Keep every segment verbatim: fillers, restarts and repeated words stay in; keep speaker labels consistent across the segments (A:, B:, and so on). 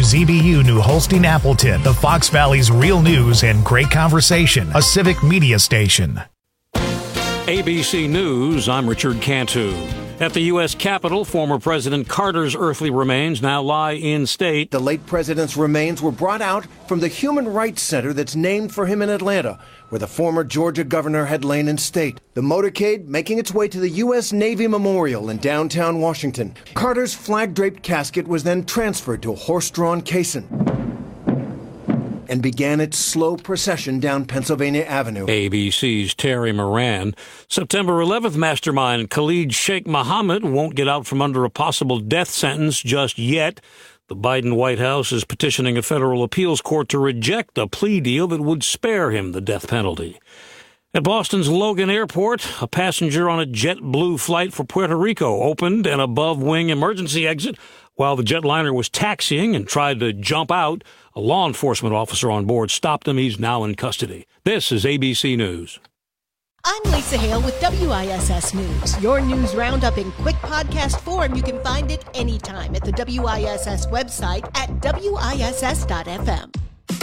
A: Z B U New Holstein Appleton, the Fox Valley's real news and great conversation, a civic media station.
B: A B C News, I'm Richard Cantu. At the U S Capitol, former President Carter's earthly remains now lie in state.
C: The late president's remains were brought out from the Human Rights Center that's named for him in Atlanta, where the former Georgia governor had lain in state. The motorcade making its way to the U S Navy Memorial in downtown Washington. Carter's flag-draped casket was then transferred to a horse-drawn caisson and began its slow procession down Pennsylvania Avenue.
B: A B C's Terry Moran. September eleventh mastermind Khalid Sheikh Mohammed won't get out from under a possible death sentence just yet. The Biden White House is petitioning a federal appeals court to reject a plea deal that would spare him the death penalty. At Boston's Logan Airport, a passenger on a JetBlue flight for Puerto Rico opened an above-wing emergency exit while the jetliner was taxiing and tried to jump out. A law enforcement officer on board stopped him. He's now in custody. This is A B C News.
D: I'm Lisa Hale with W I S S News. Your news roundup in quick podcast form. You can find it anytime at the W I S S website at W I S S dot F M.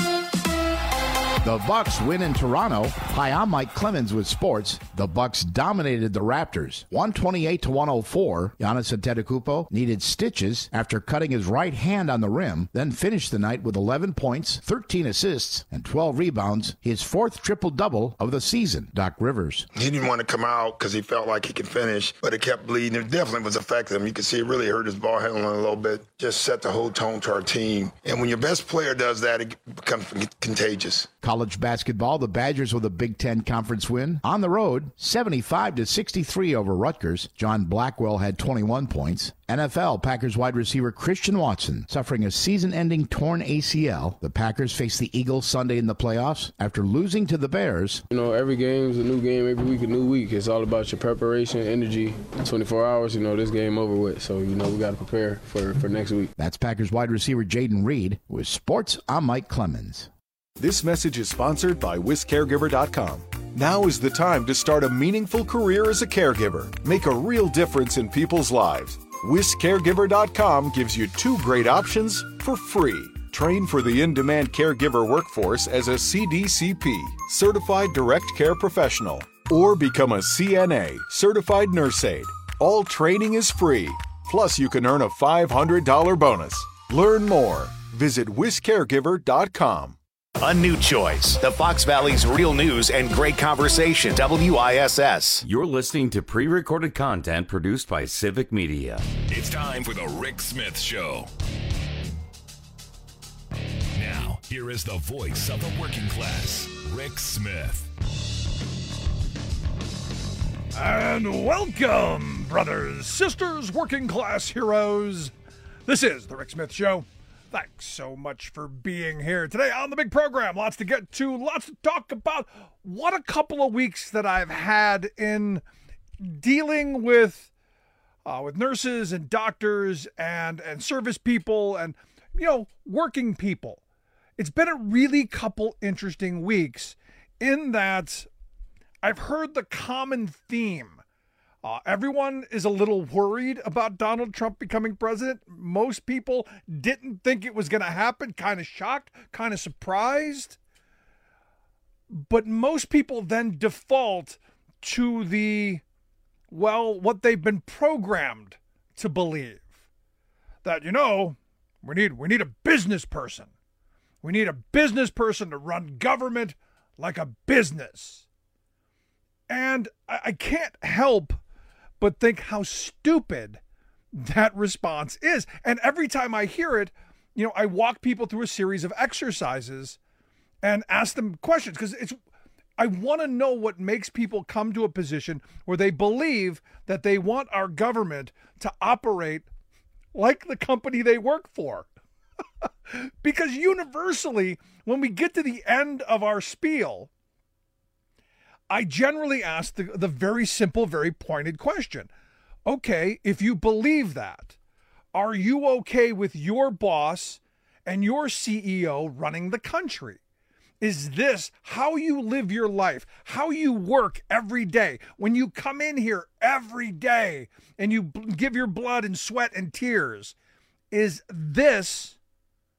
E: The Bucks win in Toronto. Hi, I'm Mike Clemens with sports. The Bucks dominated the Raptors, one twenty-eight to one oh four. Giannis Antetokounmpo needed stitches after cutting his right hand on the rim, then finished the night with eleven points, thirteen assists, and twelve rebounds, his fourth triple-double of the season. Doc Rivers.
F: He didn't want to come out because he felt like he could finish, but it kept bleeding. It definitely was affecting him. You could see it really hurt his ball handling a little bit, just set the whole tone to our team. And when your best player does that, it becomes contagious.
E: College basketball, the Badgers with a Big Ten Conference win. On the road, seventy-five to sixty-three over Rutgers. John Blackwell had twenty-one points. N F L, Packers wide receiver Christian Watson suffering a season-ending torn A C L. The Packers face the Eagles Sunday in the playoffs after losing to the Bears.
G: You know, every game's a new game, every week a new week. It's all about your preparation, energy. twenty-four hours, you know, this game over with. So, you know, we got to prepare for, for next week.
E: That's Packers wide receiver Jaden Reed. With sports, I'm Mike Clemens.
H: This message is sponsored by Wisc Caregiver dot com. Now is the time to start a meaningful career as a caregiver. Make a real difference in people's lives. Wisc Caregiver dot com gives you two great options for free. Train for the in-demand caregiver workforce as a C D C P, Certified Direct Care Professional, or become a C N A, Certified Nurse Aide. All training is free. Plus, you can earn a five hundred dollars bonus. Learn more. Visit Wisc Caregiver dot com.
A: A new choice. The Fox Valley's real news and great conversation. W I S S.
I: You're listening to pre-recorded content produced by Civic Media.
J: It's time for the Rick Smith Show. Now, here is the voice of the working class, Rick Smith.
K: And welcome, brothers, sisters, working class heroes. This is the Rick Smith Show. Thanks so much for being here today on the big program. Lots to get to, lots to talk about. What a couple of weeks that I've had in dealing with uh, with nurses and doctors and, and service people and, you know, working people. It's been a really couple interesting weeks in that I've heard the common theme. Uh, everyone is a little worried about Donald Trump becoming president. Most people didn't think it was going to happen. Kind of shocked, kind of surprised. But most people then default to the, well, what they've been programmed to believe. That, you know, we need we need a business person. We need a business person to run government like a business. And I, I can't help but think how stupid that response is. And every time I hear it, you know, I walk people through a series of exercises and ask them questions because it's, I want to know what makes people come to a position where they believe that they want our government to operate like the company they work for. Because universally, when we get to the end of our spiel, I generally ask the, the very simple, very pointed question. Okay, if you believe that, are you okay with your boss and your C E O running the country? Is this how you live your life, how you work every day? When you come in here every day and you give your blood and sweat and tears, is this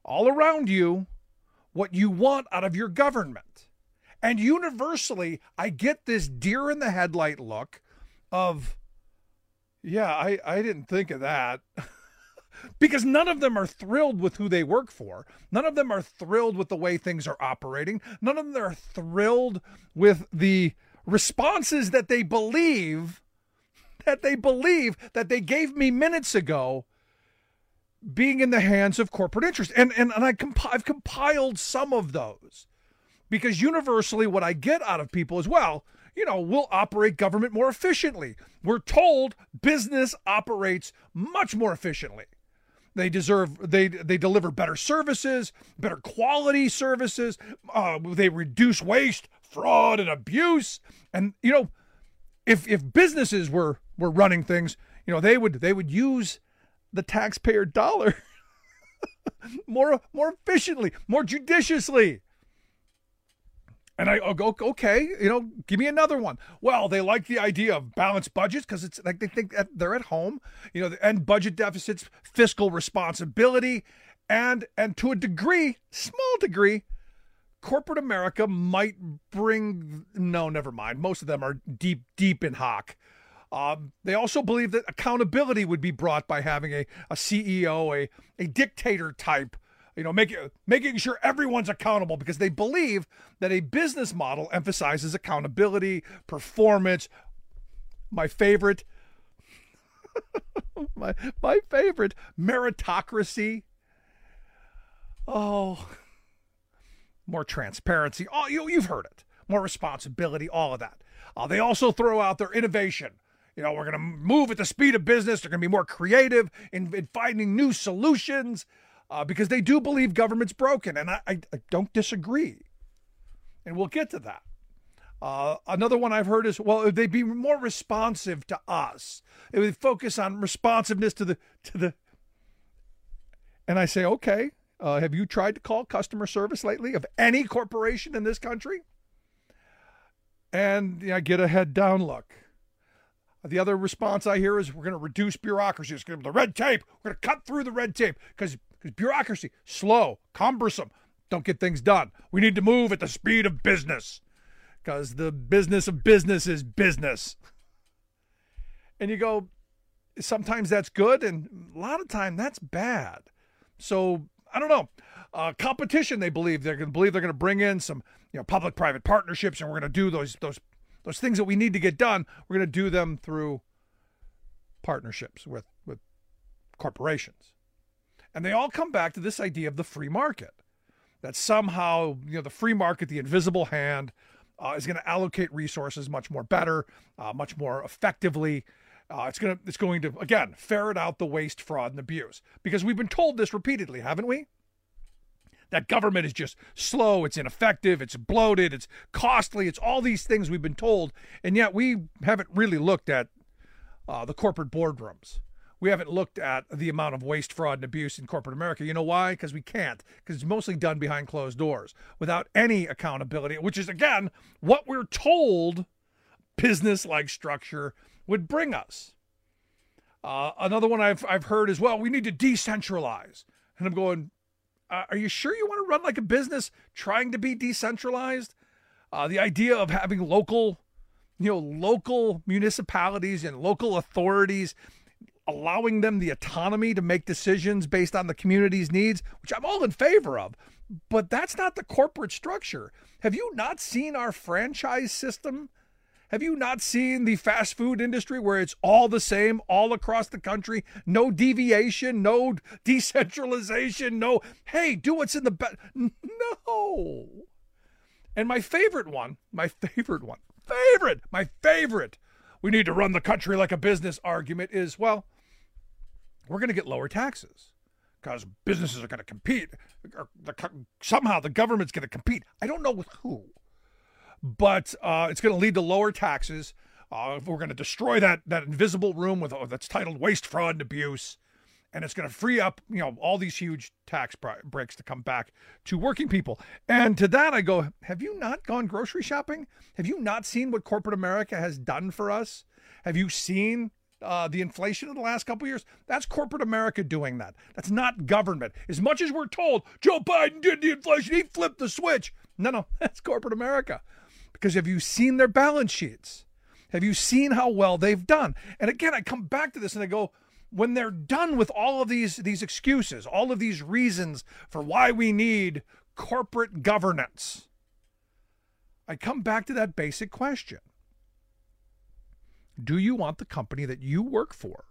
K: all around you what you want out of your government. And universally, I get this deer in the headlight look of, yeah, I, I didn't think of that. Because none of them are thrilled with who they work for. None of them are thrilled with the way things are operating. None of them are thrilled with the responses that they believe, that they believe that they gave me minutes ago being in the hands of corporate interest. And, and, and I comp- I've compiled some of those. Because universally what I get out of people is, well, you know, we'll operate government more efficiently. We're told business operates much more efficiently. They deserve, they they deliver better services, better quality services. Uh, they reduce waste, fraud, and abuse. And, you know, if if businesses were were running things, you know, they would they would use the taxpayer dollar more more efficiently, more judiciously. And I I'll go, okay, you know, give me another one. Well, they like the idea of balanced budgets because it's like they think that they're at home, you know, and budget deficits, fiscal responsibility, and and to a degree, small degree, corporate America might bring, no, never mind. Most of them are deep, deep in hock. Um, they also believe that accountability would be brought by having a, a C E O, a, a dictator type, you know, make, making sure everyone's accountable because they believe that a business model emphasizes accountability, performance. My favorite, my, my favorite, meritocracy. Oh, more transparency. Oh, you, you've heard it. More responsibility, all of that. Uh, they also throw out their innovation. You know, we're going to move at the speed of business. They're going to be more creative in, in finding new solutions. Uh, because they do believe government's broken, and I, I, I don't disagree. And we'll get to that. Uh, another one I've heard is, well, they'd be more responsive to us. It would focus on responsiveness to the to the. And I say, okay, uh, have you tried to call customer service lately of any corporation in this country? And you know, I get a head down look. The other response I hear is we're going to reduce bureaucracy. It's going to be the red tape. We're going to cut through the red tape because because bureaucracy, slow, cumbersome, don't get things done. We need to move at the speed of business because the business of business is business. And you go, sometimes that's good, and a lot of time that's bad. So I don't know. Uh, competition, they believe they're going to believe they're going to bring in some, you know, public-private partnerships, and we're going to do those those those things that we need to get done. We're going to do them through partnerships with with corporations. And they all come back to this idea of the free market, that somehow, you know, the free market, the invisible hand, uh, is going to allocate resources much more better, uh, much more effectively. Uh, it's going to, it's going to, again, ferret out the waste, fraud, and abuse. Because we've been told this repeatedly, haven't we? That government is just slow, it's ineffective, it's bloated, it's costly, it's all these things we've been told. And yet we haven't really looked at uh, the corporate boardrooms. We haven't looked at the amount of waste, fraud, and abuse in corporate America. You know why? Because we can't. Because it's mostly done behind closed doors without any accountability, which is, again, what we're told business-like structure would bring us. Uh, another one I've, I've heard is, well, we need to decentralize. And I'm going, uh, are you sure you want to run like a business trying to be decentralized? Uh, the idea of having local, you know, local municipalities and local authorities, allowing them the autonomy to make decisions based on the community's needs, which I'm all in favor of, but that's not the corporate structure. Have you not seen our franchise system? Have you not seen the fast food industry where it's all the same all across the country? No deviation, no decentralization, no, hey, do what's in the best. No. And my favorite one, my favorite one, favorite, my favorite, we need to run the country like a business argument is, well, we're going to get lower taxes because businesses are going to compete. Or the, somehow the government's going to compete. I don't know with who, but uh, it's going to lead to lower taxes. Uh, we're going to destroy that that invisible room with uh, that's titled waste, fraud, and abuse, and it's going to free up, you know, all these huge tax breaks to come back to working people. And to that I go, have you not gone grocery shopping? Have you not seen what corporate America has done for us? Have you seen uh, the inflation of the last couple of years, that's corporate America doing that. That's not government. As much as we're told Joe Biden did the inflation, he flipped the switch. No, no, that's corporate America. Because have you seen their balance sheets? Have you seen how well they've done? And again, I come back to this and I go, when they're done with all of these, these excuses, all of these reasons for why we need corporate governance, I come back to that basic question. Do you want the company that you work for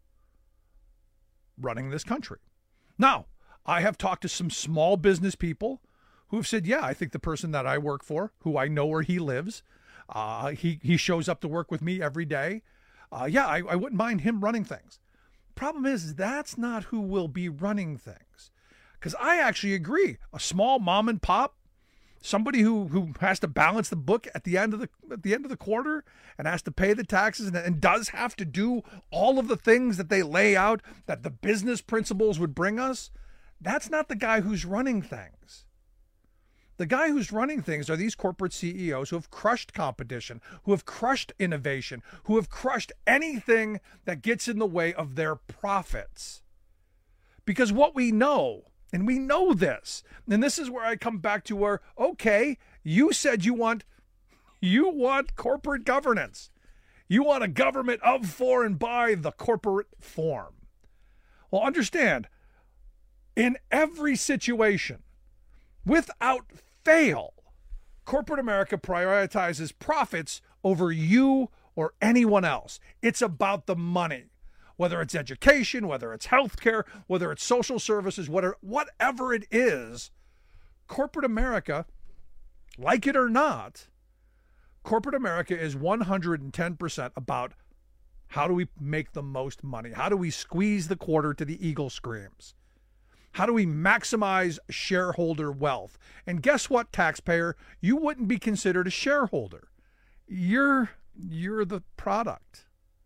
K: running this country? Now, I have talked to some small business people who have said, yeah, I think the person that I work for, who I know where he lives, uh, he, he shows up to work with me every day. Uh, yeah, I, I wouldn't mind him running things. Problem is, that's not who will be running things. Because I actually agree. A small mom and pop, somebody who, who has to balance the book at the end of the at the end of the quarter and has to pay the taxes and, and does have to do all of the things that they lay out that the business principles would bring us, that's not the guy who's running things. The guy who's running things are these corporate C E Os who have crushed competition, who have crushed innovation, who have crushed anything that gets in the way of their profits. Because what we know, and we know this, and this is where I come back to where, okay, you said you want, you want corporate governance. You want a government of, for, and by the corporate form. Well, understand, in every situation, without fail, corporate America prioritizes profits over you or anyone else. It's about the money. Whether it's education, whether it's healthcare, whether it's social services, whatever, whatever it is, corporate America, like it or not, corporate America is one hundred ten percent about how do we make the most money? How do we squeeze the quarter to the eagle screams? How do we maximize shareholder wealth? And guess what, taxpayer? You wouldn't be considered a shareholder. You're, you're the product.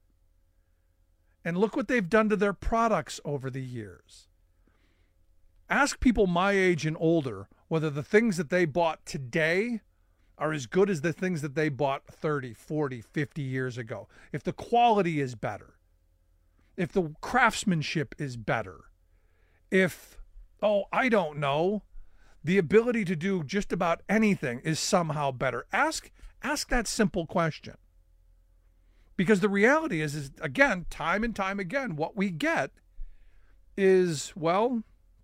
K: And look what they've done to their products over the years. Ask people my age and older whether the things that they bought today are as good as the things that they bought thirty, forty, fifty years ago. If the quality is better, if the craftsmanship is better, if, oh, I don't know, the ability to do just about anything is somehow better. Ask, ask that simple question. Because the reality is, is, again, time and time again, what we get is, well,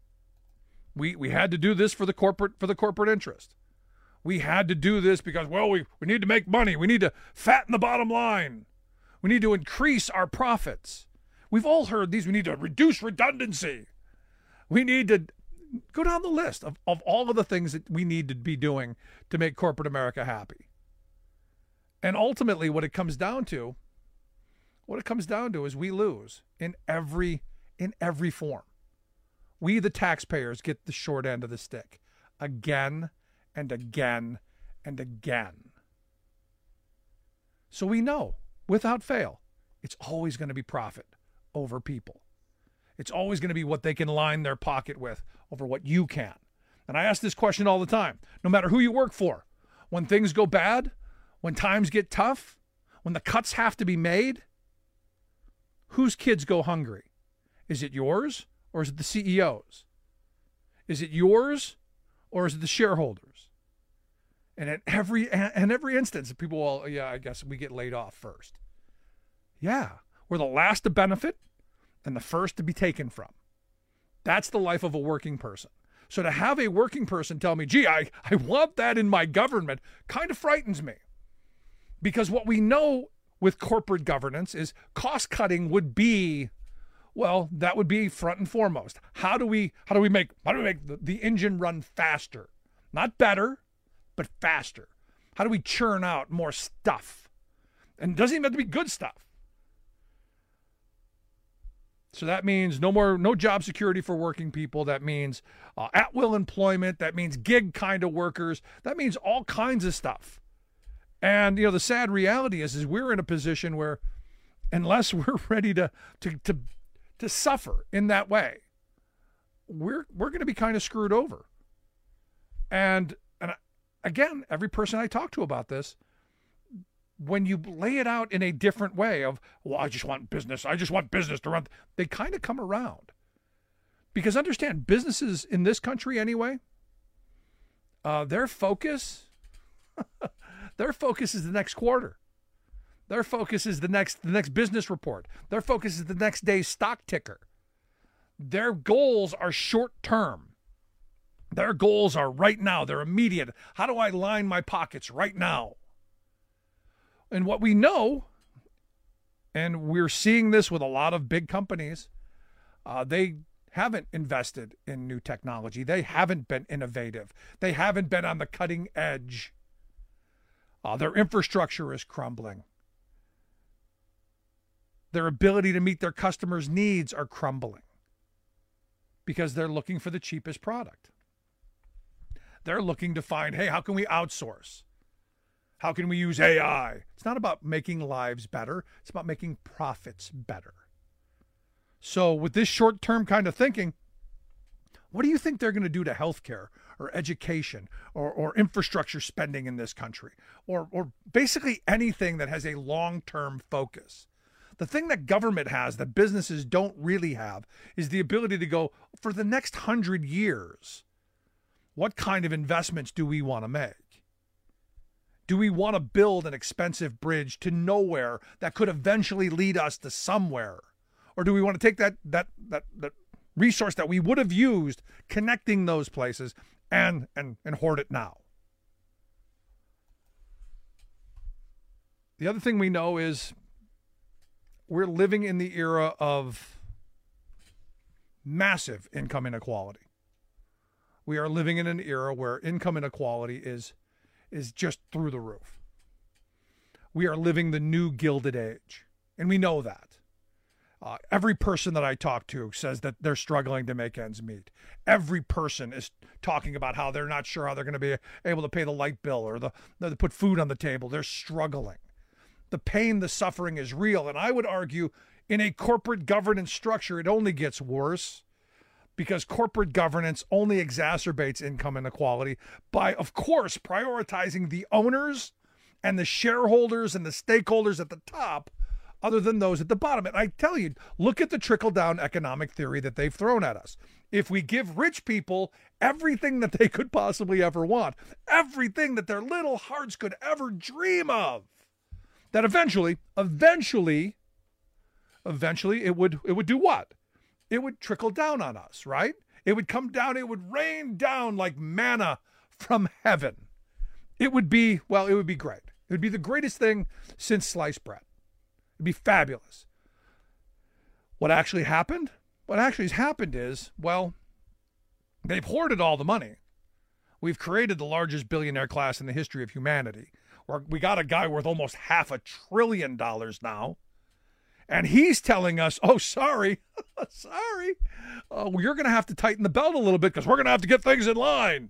K: we we had to do this for the corporate for the corporate interest. We had to do this because, well, we, we need to make money. We need to fatten the bottom line. We need to increase our profits. We've all heard these. We need to reduce redundancy. We need to go down the list of, of all of the things that we need to be doing to make corporate America happy. And ultimately, what it comes down to, what it comes down to is we lose in every in every form. We, the taxpayers, get the short end of the stick again and again and again. So we know, without fail, it's always going to be profit over people. It's always going to be what they can line their pocket with over what you can. And I ask this question all the time, no matter who you work for. When things go bad, when times get tough, when the cuts have to be made, whose kids go hungry? Is it yours or is it the C E Os? Is it yours or is it the shareholders? And in every in every instance, people will, yeah, I guess we get laid off first. Yeah, we're the last to benefit and the first to be taken from. That's the life of a working person. So to have a working person tell me, gee, I, I want that in my government, kind of frightens me. Because what we know with corporate governance is cost cutting would be, well, that would be front and foremost. How do we how do we make how do we make the, the engine run faster? Not better, but faster. How do we churn out more stuff? And it doesn't even have to be good stuff. So that means no more, no job security for working people. That means uh, at-will employment. That means gig kind of workers. That means all kinds of stuff. And, you know, the sad reality is, is we're in a position where unless we're ready to, to, to, to suffer in that way, we're, we're going to be kind of screwed over. And, and again, every person I talk to about this, when you lay it out in a different way of, well, I just want business, I just want business to run, they kind of come around. Because understand, businesses in this country anyway, uh, their focus, their focus is the next quarter. Their focus is the next the next business report. Their focus is the next day's stock ticker. Their goals are short term. Their goals are right now. They're immediate. How do I line my pockets right now? And what we know, and we're seeing this with a lot of big companies, uh, they haven't invested in new technology. They haven't been innovative. They haven't been on the cutting edge. Uh, their infrastructure is crumbling. Their ability to meet their customers' needs are crumbling because they're looking for the cheapest product. They're looking to find, hey, how can we outsource? How can we use A I? It's not about making lives better. It's about making profits better. So with this short-term kind of thinking, what do you think they're going to do to healthcare or education or, or infrastructure spending in this country or, or basically anything that has a long-term focus? The thing that government has that businesses don't really have is the ability to go, for the next hundred years, what kind of investments do we want to make? Do we want to build an expensive bridge to nowhere that could eventually lead us to somewhere? Or do we want to take that that that that resource that we would have used connecting those places and and and hoard it now? The other thing we know is we're living in the era of massive income inequality. We are living in an era where income inequality is is just through the roof. We are living the new Gilded Age, and we know that. Uh, every person that I talk to says that they're struggling to make ends meet. Every person is talking about how they're not sure how they're going to be able to pay the light bill or the, to put food on the table. They're struggling. The pain, the suffering is real. And I would argue in a corporate governance structure, it only gets worse because corporate governance only exacerbates income inequality by, of course, prioritizing the owners and the shareholders and the stakeholders at the top other than those at the bottom. And I tell you, look at the trickle-down economic theory that they've thrown at us. If we give rich people everything that they could possibly ever want, everything that their little hearts could ever dream of, that eventually, eventually, eventually it would it would do what? It would trickle down on us, right? It would come down, it would rain down like manna from heaven. It would be, well, it would be great. It would be the greatest thing since sliced bread. It'd be fabulous. What actually happened? What actually has happened is, well, they've hoarded all the money. We've created the largest billionaire class in the history of humanity. Or we got a guy worth almost half a trillion dollars now. And he's telling us, oh, sorry, sorry, uh, well, you're going to have to tighten the belt a little bit because we're going to have to get things in line.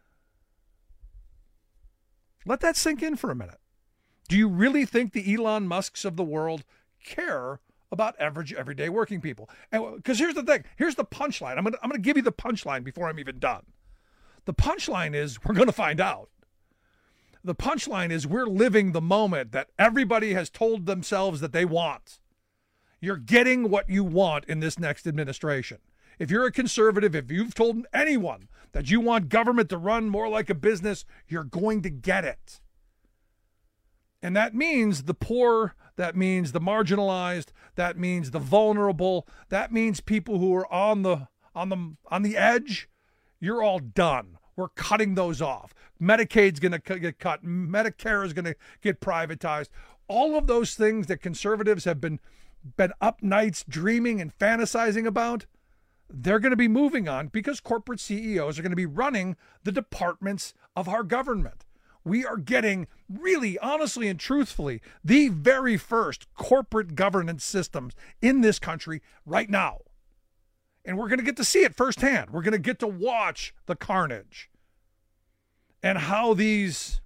K: Let that sink in for a minute. Do you really think the Elon Musks of the world care about average, everyday working people? And because here's the thing. Here's the punchline. I'm going to I'm going to give you the punchline before I'm even done. The punchline is we're going to find out. The punchline is we're living the moment that everybody has told themselves that they want. You're getting what you want in this next administration. If you're a conservative, if you've told anyone that you want government to run more like a business, you're going to get it. And that means the poor, that means the marginalized, that means the vulnerable, that means people who are on the on the on the edge. You're all done. We're cutting those off. Medicaid's going to get cut. Medicare is going to get privatized. All of those things that conservatives have been been up nights dreaming and fantasizing about, they're going to be moving on because corporate C E Os are going to be running the departments of our government. We are getting really, honestly and truthfully, the very first corporate governance systems in this country right now. And we're going to get to see it firsthand. We're going to get to watch the carnage and how these,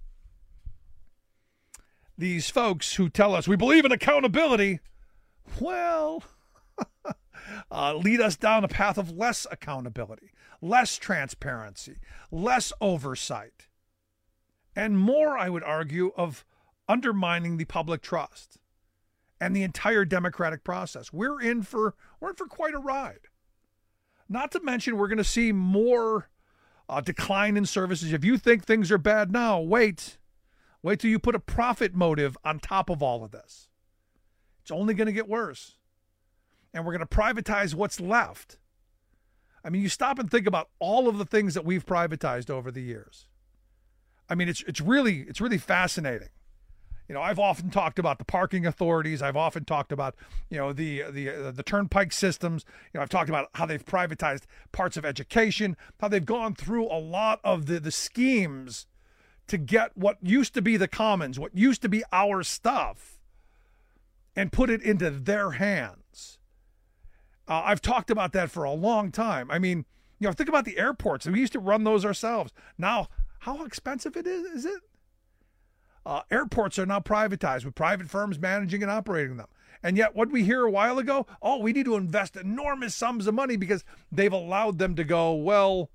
K: these folks who tell us we believe in accountability, well, uh, lead us down a path of less accountability, less transparency, less oversight, and more, I would argue, of undermining the public trust and the entire democratic process. We're in for we're in for quite a ride. Not to mention, we're going to see more uh, decline in services. If you think things are bad now, wait. Wait till you put a profit motive on top of all of this. It's only going to get worse. And we're going to privatize what's left. I mean, you stop and think about all of the things that we've privatized over the years. I mean, it's it's really it's really fascinating. You know, I've often talked about the parking authorities. I've often talked about, you know, the the uh, the turnpike systems. You know, I've talked about how they've privatized parts of education, how they've gone through a lot of the the schemes to get what used to be the commons, what used to be our stuff, and put it into their hands. Uh, I've talked about that for a long time. I mean, you know, think about the airports. We used to run those ourselves. Now, how expensive it is, is it? Uh, airports are now privatized with private firms managing and operating them. And yet, what we hear a while ago, oh, we need to invest enormous sums of money because they've allowed them to go, well,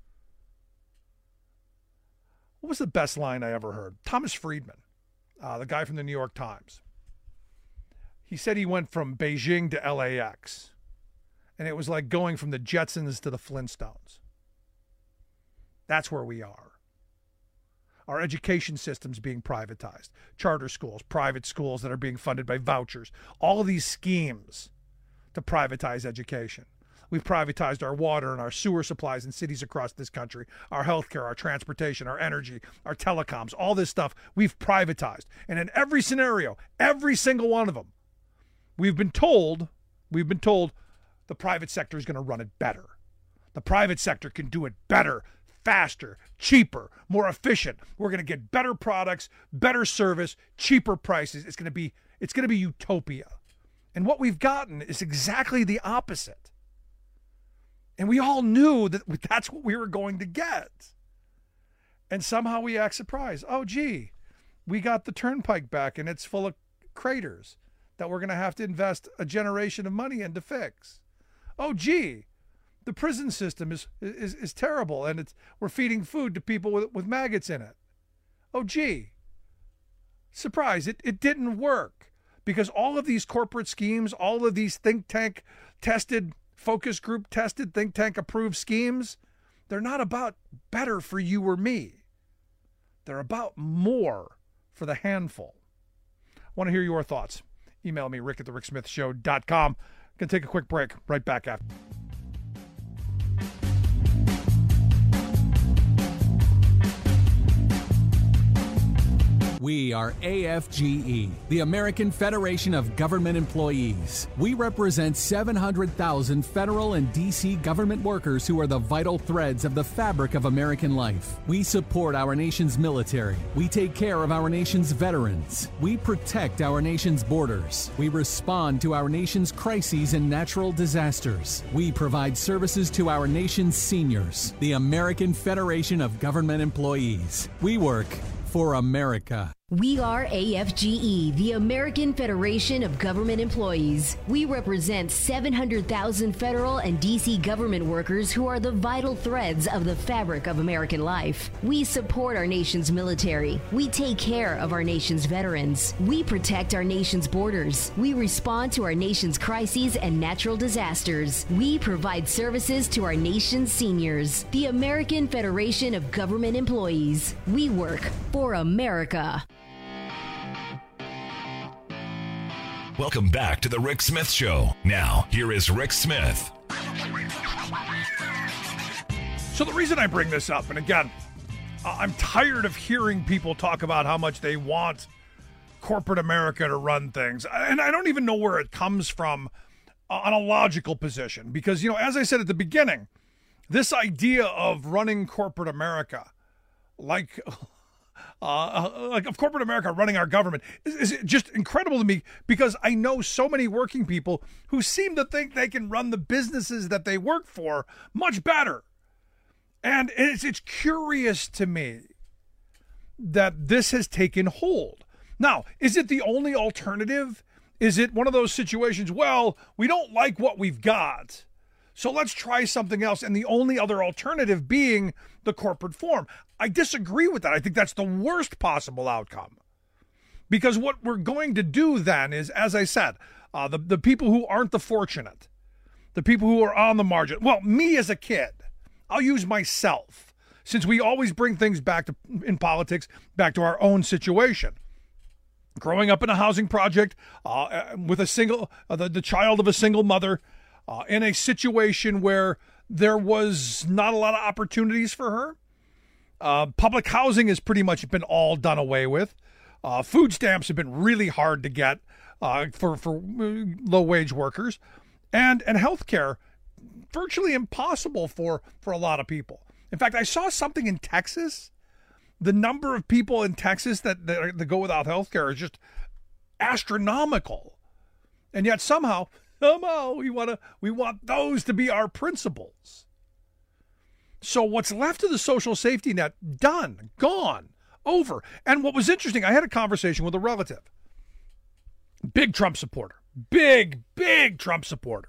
K: what was the best line I ever heard? Thomas Friedman, uh, the guy from the New York Times. He said he went from Beijing to L A X. And it was like going from the Jetsons to the Flintstones. That's where we are. Our education system's being privatized. Charter schools, private schools that are being funded by vouchers. All of these schemes to privatize education. We've privatized our water and our sewer supplies in cities across this country, our healthcare, our transportation, our energy, our telecoms, all this stuff we've privatized. And in every scenario, every single one of them, we've been told, we've been told the private sector is going to run it better. The private sector can do it better, faster, cheaper, more efficient. We're going to get better products, better service, cheaper prices. It's going to be, it's going to be utopia. And what we've gotten is exactly the opposite. And we all knew that that's what we were going to get. And somehow we act surprised. Oh, gee, we got the turnpike back and it's full of craters that we're going to have to invest a generation of money in to fix. Oh, gee, the prison system is is, is terrible and it's we're feeding food to people with, with maggots in it. Oh, gee, surprise, it, it didn't work because all of these corporate schemes, all of these think tank tested, focus group tested, think tank approved schemes, they're not about better for you or me. They're about more for the handful. I want to hear your thoughts. Email me, rick at the rick smith show dot com. Going to take a quick break. Right back after.
L: We are A F G E, the American Federation of Government Employees. We represent seven hundred thousand federal and D C government workers who are the vital threads of the fabric of American life. We support our nation's military. We take care of our nation's veterans. We protect our nation's borders. We respond to our nation's crises and natural disasters. We provide services to our nation's seniors. The American Federation of Government Employees. We work for America.
M: We are A F G E, the American Federation of Government Employees. We represent seven hundred thousand federal and D C government workers who are the vital threads of the fabric of American life. We support our nation's military. We take care of our nation's veterans. We protect our nation's borders. We respond to our nation's crises and natural disasters. We provide services to our nation's seniors. The American Federation of Government Employees. We work for America.
J: Welcome back to the Rick Smith Show. Now, here is Rick Smith.
K: So the reason I bring this up, and again, I'm tired of hearing people talk about how much they want corporate America to run things. And I don't even know where it comes from on a logical position. Because, you know, as I said at the beginning, this idea of running corporate America, like... Uh, like of corporate America running our government is, is just incredible to me because I know so many working people who seem to think they can run the businesses that they work for much better. And it's, it's curious to me that this has taken hold. Now, is it the only alternative? Is it one of those situations, well, we don't like what we've got, so let's try something else, and the only other alternative being the corporate form? I disagree with that. I think that's the worst possible outcome. Because what we're going to do then is, as I said, uh, the, the people who aren't the fortunate, the people who are on the margin. Well, me as a kid, I'll use myself, since we always bring things back to, in politics, back to our own situation. Growing up in a housing project uh, with a single, uh, the, the child of a single mother, uh, in a situation where there was not a lot of opportunities for her. Uh, public housing has pretty much been all done away with. Uh, food stamps have been really hard to get uh, for, for low-wage workers. And, and healthcare, virtually impossible for, for a lot of people. In fact, I saw something in Texas. The number of people in Texas that, that, that go without health care is just astronomical. And yet somehow, somehow we want to we want those to be our principles. So what's left of the social safety net, done, gone, over. And what was interesting, I had a conversation with a relative. Big Trump supporter. Big, big Trump supporter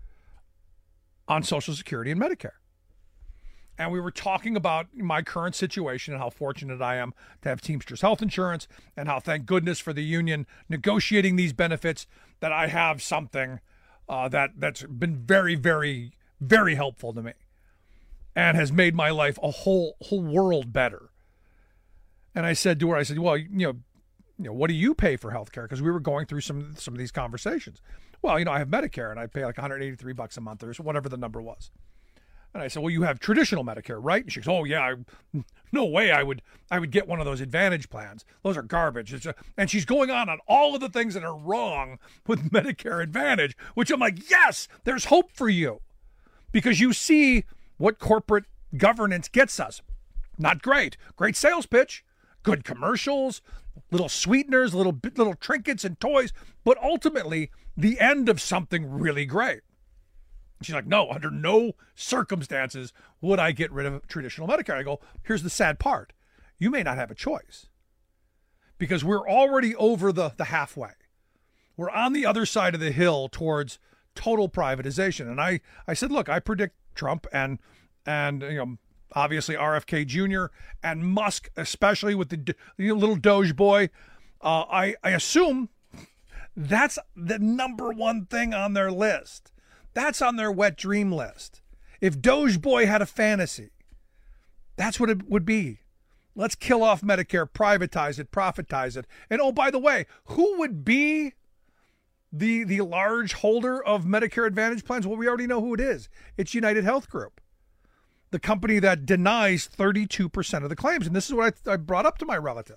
K: on Social Security and Medicare. And we were talking about my current situation and how fortunate I am to have Teamsters health insurance and how, thank goodness for the union negotiating these benefits, that I have something uh, that, that's been very, very, very helpful to me and has made my life a whole whole world better. And I said to her, I said, well, you know, you know, what do you pay for health care? Because we were going through some some of these conversations. Well, you know, I have Medicare and I pay like one hundred eighty-three bucks a month or whatever the number was. And I said, well, you have traditional Medicare, right? And she goes, oh, yeah, I, no way I would I would get one of those Advantage plans. Those are garbage. It's a, and she's going on on all of the things that are wrong with Medicare Advantage, which I'm like, yes, there's hope for you. Because you see what corporate governance gets us. Not great. Great sales pitch, good commercials, little sweeteners, little little trinkets and toys, but ultimately the end of something really great. She's like, no, under no circumstances would I get rid of traditional Medicare. I go, here's the sad part. You may not have a choice because we're already over the, the halfway. We're on the other side of the hill towards total privatization. And I, I said, look, I predict Trump and, and you know, obviously R F K Junior and Musk, especially with the, the little Doge boy. Uh, I, I assume that's the number one thing on their list. That's on their wet dream list. If Doge Boy had a fantasy, that's what it would be. Let's kill off Medicare, privatize it, profitize it. And oh, by the way, who would be the the large holder of Medicare Advantage plans? Well, we already know who it is. It's United Health Group, the company that denies thirty-two percent of the claims. And this is what I, I brought up to my relative.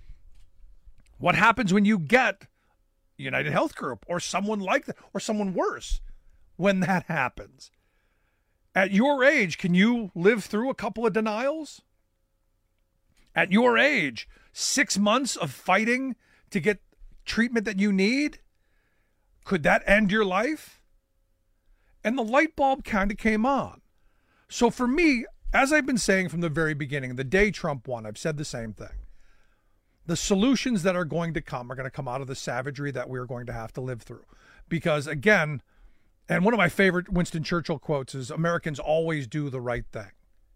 K: What happens when you get United Health Group or someone like that or someone worse? When that happens, at your age, can you live through a couple of denials? At your age, six months of fighting to get treatment that you need? Could that end your life? And the light bulb kind of came on. So for me, as I've been saying from the very beginning, the day Trump won, I've said the same thing. The solutions that are going to come are going to come out of the savagery that we're going to have to live through. Because again, and one of my favorite Winston Churchill quotes is, Americans always do the right thing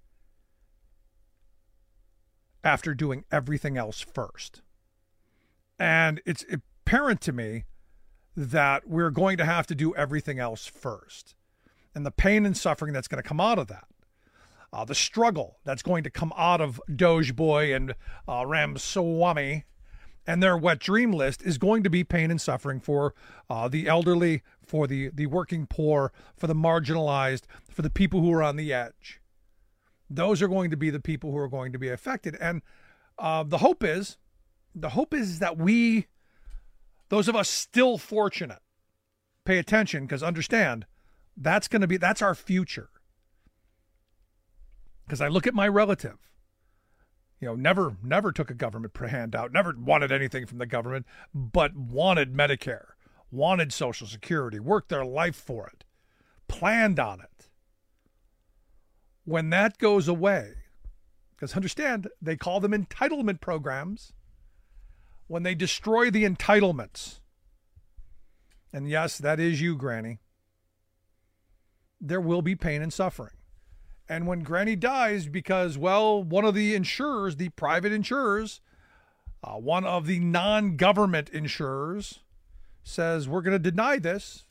K: after doing everything else first. And it's apparent to me that we're going to have to do everything else first. And the pain and suffering that's going to come out of that, uh, the struggle that's going to come out of Doge Boy and uh, Ramaswamy and their wet dream list is going to be pain and suffering for uh, the elderly, for the, the working poor, for the marginalized, for the people who are on the edge. Those are going to be the people who are going to be affected. And uh, the hope is, the hope is that we, those of us still fortunate, pay attention, because understand, that's going to be, that's our future. Because I look at my relative, you know, never, never took a government handout, never wanted anything from the government, but wanted Medicare, wanted Social Security, worked their life for it, planned on it. When that goes away, because understand, they call them entitlement programs. When they destroy the entitlements, and yes, that is you, Granny, there will be pain and suffering. And when Granny dies because, well, one of the insurers, the private insurers, Uh, one of the non-government insurers says, we're going to deny this.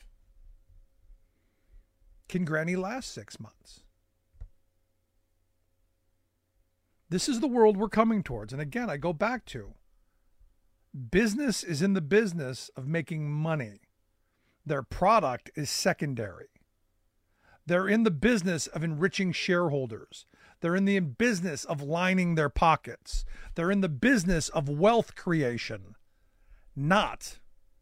K: Can Granny last six months? This is the world we're coming towards. And again, I go back to business is in the business of making money. Their product is secondary. They're in the business of enriching shareholders. They're in the business of lining their pockets. They're in the business of wealth creation, not,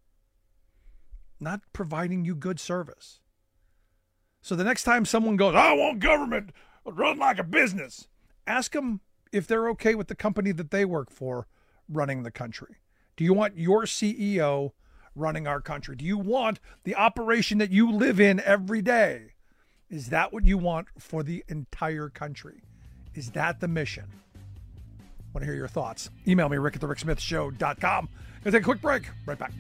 K: not providing you good service. So the next time someone goes, I want government run like a business, ask them if they're okay with the company that they work for running the country. Do you want your C E O running our country? Do you want the operation that you live in every day? Is that what you want for the entire country? Is that the mission? I want to hear your thoughts. Email me, rick at the rick smith show dot com. Going to take a quick break. Right back.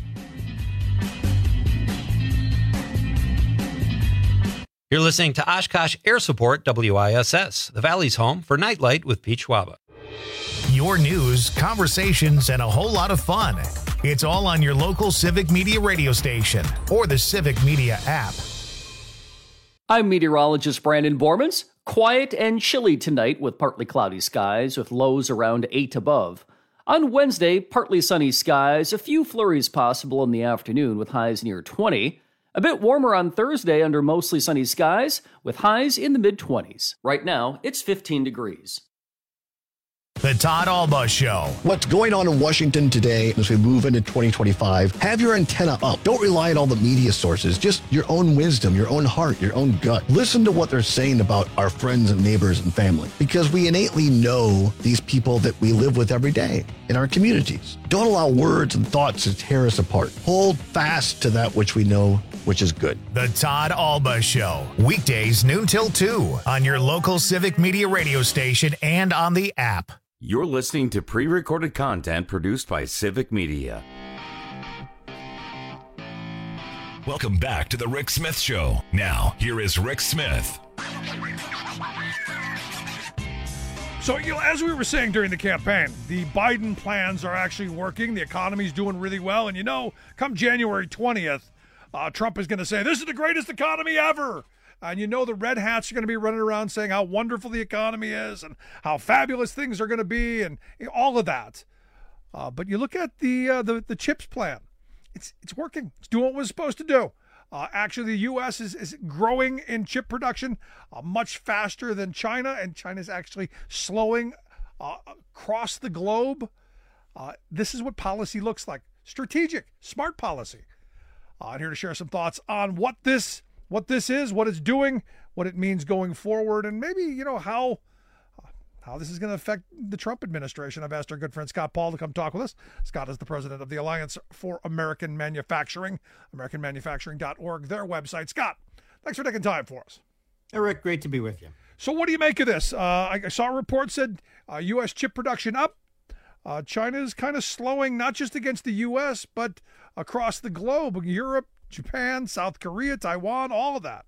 N: You're listening to Oshkosh Air Support W I S S, the Valley's home for Nightlight with Pete Schwaba.
A: Your news, conversations, and a whole lot of fun. It's all on your local Civic Media radio station or the Civic Media app.
O: I'm meteorologist Brandon Bormans. Quiet and chilly tonight with partly cloudy skies with lows around eight above. On Wednesday, partly sunny skies, a few flurries possible in the afternoon with highs near twenty. A bit warmer on Thursday under mostly sunny skies with highs in the mid-twenties. Right now, it's fifteen degrees.
A: The Todd Alba Show.
P: What's going on in Washington today as we move into twenty twenty-five? Have your antenna up. Don't rely on all the media sources. Just your own wisdom, your own heart, your own gut. Listen to what they're saying about our friends and neighbors and family, because we innately know these people that we live with every day in our communities. Don't allow words and thoughts to tear us apart. Hold fast to that which we know, which is good.
A: The Todd Alba Show. Weekdays noon till two on your local Civic Media radio station and on the app.
I: You're listening to pre-recorded content produced by Civic Media.
J: Welcome back to the Rick Smith Show. Now, here is Rick Smith.
K: So, you know, as we were saying during the campaign, the Biden plans are actually working. The economy's doing really well. And, you know, come January twentieth, uh, Trump is going to say, this is the greatest economy ever. And you know the red hats are going to be running around saying how wonderful the economy is and how fabulous things are going to be and you know, all of that. Uh, but you look at the, uh, the the CHIPS plan. It's it's working. It's doing what it was supposed to do. Uh, actually, the U S is, is growing in chip production uh, much faster than China, and China is actually slowing uh, across the globe. Uh, this is what policy looks like. Strategic, smart policy. Uh, I'm here to share some thoughts on what this what this is, what it's doing, what it means going forward, and maybe, you know, how how this is going to affect the Trump administration. I've asked our good friend Scott Paul to come talk with us. Scott is the president of the Alliance for American Manufacturing, american manufacturing dot org, their website. Scott, thanks for taking time for us.
Q: Eric, great to be with you.
K: So what do you make of this? Uh, I, I saw a report said uh, U S chip production up. Uh, China is kind of slowing, not just against the U S, but across the globe, Europe, Japan, South Korea, Taiwan, all of that.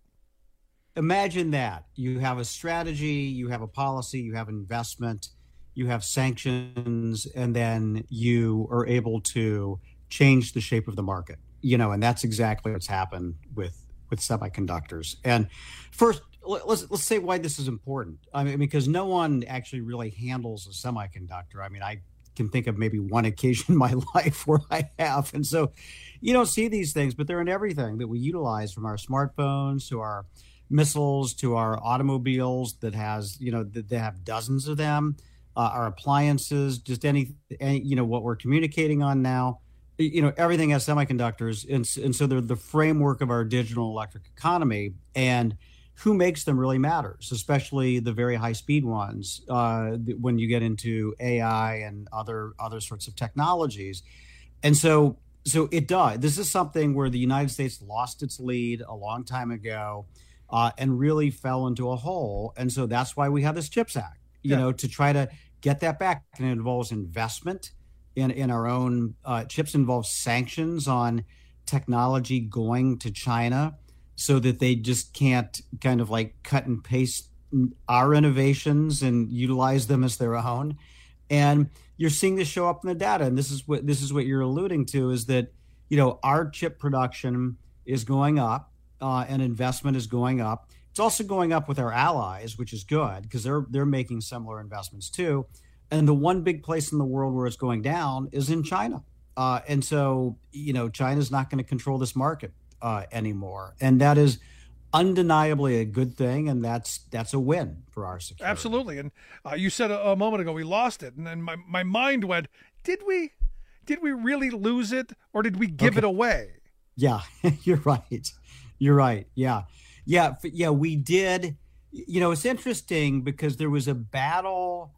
Q: Imagine that. You have a strategy, you have a policy, you have investment, you have sanctions, and then you are able to change the shape of the market. You know, and that's exactly what's happened with, with semiconductors. And first, let's let's say why this is important. I mean, because no one actually really handles a semiconductor. I mean, I can think of maybe one occasion in my life where I have. And so you don't see these things, but they're in everything that we utilize, from our smartphones to our missiles to our automobiles that has, you know, that they have dozens of them, uh, our appliances, just any, any, you know, what we're communicating on now, you know, everything has semiconductors. And, and so they're the framework of our digital electric economy, and who makes them really matters, especially the very high speed ones, uh, when you get into A I and other, other sorts of technologies. And so, so it does. This is something where the United States lost its lead a long time ago. Uh, and really fell into a hole. And so that's why we have this CHIPS Act, you yeah. know, to try to get that back. And it involves investment in, in our own uh, CHIPS, involves sanctions on technology going to China so that they just can't kind of like cut and paste our innovations and utilize them as their own. And you're seeing this show up in the data, and this is what this is what you're alluding to, is that, you know, our chip production is going up, uh, and investment is going up. It's also going up with our allies, which is good because they're they're making similar investments too. And the one big place in the world where it's going down is in China. Uh, and so, you know, China's not going to control this market uh, anymore. And that is undeniably a good thing. And that's that's a win for our security.
K: Absolutely. And uh, you said a, a moment ago, we lost it. And then my, my mind went, did we, did we really lose it, or did we give okay. it away?
Q: Yeah, you're right. You're right. Yeah. Yeah. Yeah. We did. You know, it's interesting because there was a battle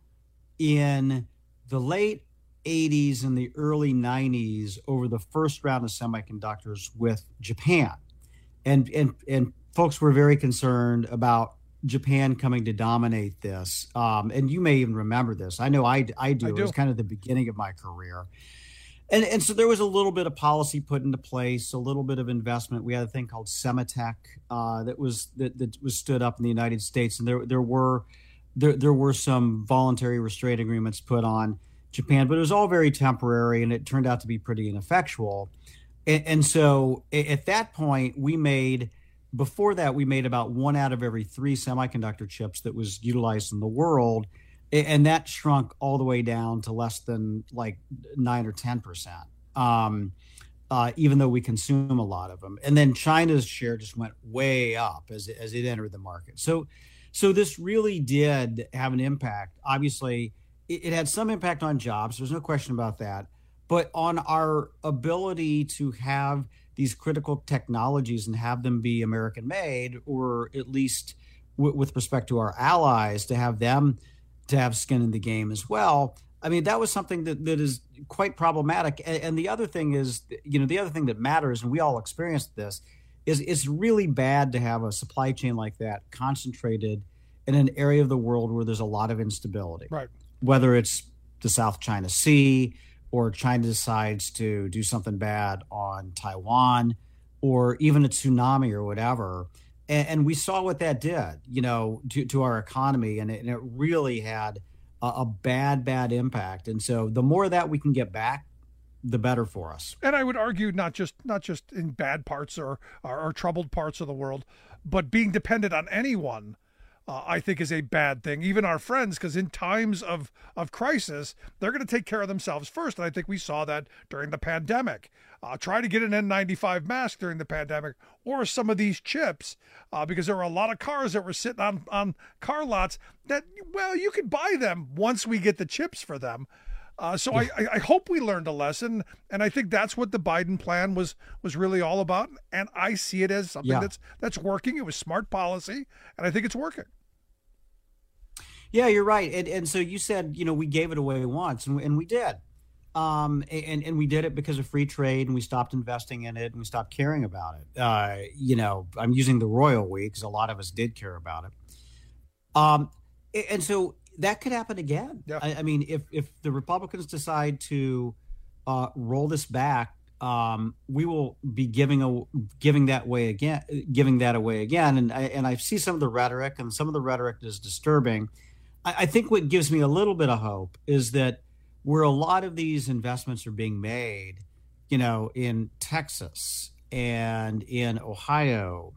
Q: in the late eighties and the early nineties over the first round of semiconductors with Japan. And, and, and folks were very concerned about Japan coming to dominate this. Um, and you may even remember this. I know I, I do. I do. It was kind of the beginning of my career. And, and so there was a little bit of policy put into place, a little bit of investment. We had a thing called Sematech uh, that was that, that was stood up in the United States. And there there were there, there were some voluntary restraint agreements put on Japan, but it was all very temporary, and it turned out to be pretty ineffectual. And, and so at that point, we made, before that, we made about one out of every three semiconductor chips that was utilized in the world. And that shrunk all the way down to less than like nine or ten percent, um, uh, even though we consume a lot of them. And then China's share just went way up as it, as it entered the market. So, so this really did have an impact. Obviously, it, it had some impact on jobs. There's no question about that. But on our ability to have these critical technologies and have them be American made, or at least w- with respect to our allies, to have them to have skin in the game as well. I mean, that was something that, that is quite problematic. And, and the other thing is, you know, the other thing that matters, and we all experienced this, is it's really bad to have a supply chain like that concentrated in an area of the world where there's a lot of instability.
K: Right.
Q: Whether it's the South China Sea, or China decides to do something bad on Taiwan, or even a tsunami or whatever. And, and we saw what that did, you know, to, to our economy. And it, and it really had a, a bad, bad impact. And so the more of that we can get back, the better for us.
K: And I would argue not just not just in bad parts or, or, or troubled parts of the world, but being dependent on anyone, uh, I think is a bad thing. Even our friends, because in times of, of crisis, they're going to take care of themselves first. And I think we saw that during the pandemic. Uh, try to get an N ninety-five mask during the pandemic, or some of these chips, uh, because there were a lot of cars that were sitting on, on car lots that, well, you could buy them once we get the chips for them. Uh, so yeah. I, I hope we learned a lesson, and I think that's what the Biden plan was was really all about. And I see it as something yeah. that's that's working. It was smart policy, and I think it's working.
Q: Yeah, you're right. And and so you said, you know, we gave it away once, and we, and we did. Um, and, and we did it because of free trade, and we stopped investing in it, and we stopped caring about it. Uh, you know, I'm using the royal we because a lot of us did care about it. Um, and so that could happen again. Yeah. I, I mean, if if the Republicans decide to uh, roll this back, um, we will be giving a giving that way again, giving that away again. And I, and I see some of the rhetoric, and some of the rhetoric is disturbing. I, I think what gives me a little bit of hope is that where a lot of these investments are being made, you know, in Texas and in Ohio,